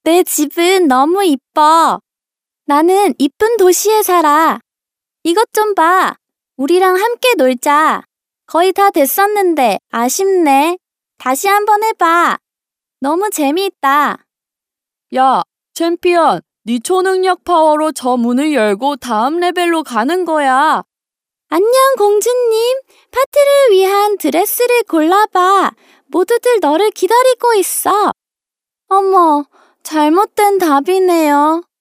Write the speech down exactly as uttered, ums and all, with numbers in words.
내 집은 너무 이뻐. 나는 이쁜 도시에 살아. 이것 좀 봐. 우리랑 함께 놀자. 거의 다 됐었는데 아쉽네. 다시 한번 해봐. 너무 재미있다. 야, 챔피언, 네 초능력 파워로 저 문을 열고 다음 레벨로 가는 거야. 안녕, 공주님. 파티를 위한 드레스를 골라봐. 모두들 너를 기다리고 있어. 어머, 잘못된 답이네요.